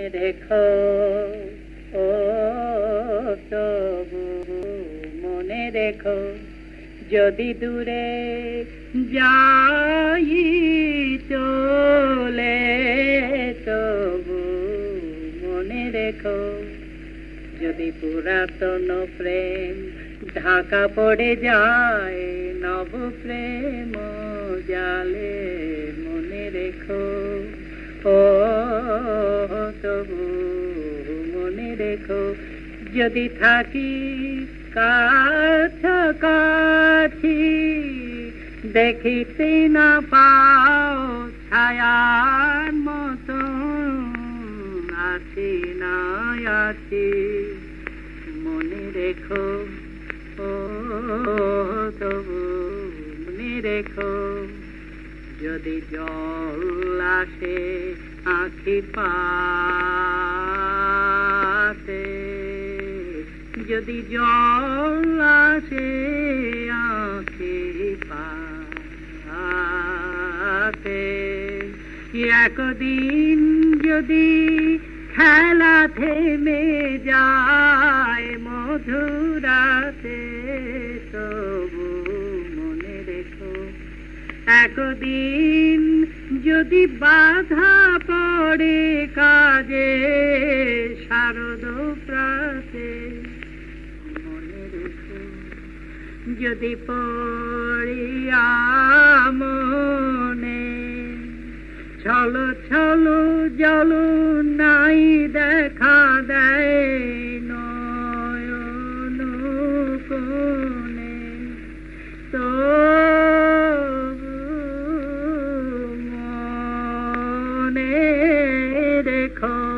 রেখো ও তবু মনে রেখো যদি দূরে যাই চলে তবু মনে রেখো যদি পুরাতন প্রেম ঢাকা পড়ে যায় নব প্রেম জালে মনে রেখো ও তবু মনে রেখো যদি থাকি কাছাকাছি দেখিতে না পাও ছায়ার মতো আছি না আছি মনে রেখো ও তবু মনে রেখো যদি জল আসে আঁখি পাতে যদি জল আসে আঁখি পাতে একদিন যদি খেলা থেমে যায় মধুরাতে তবু মনে রেখো একদিন যদি বাধা পড়ে কাজে শারদ প্রাতে মনে রেখো যদি পড়িয়া মনে ছলো ছলো জল নাই দেখা দেয় নয়ন কোণে তো মনে রেখো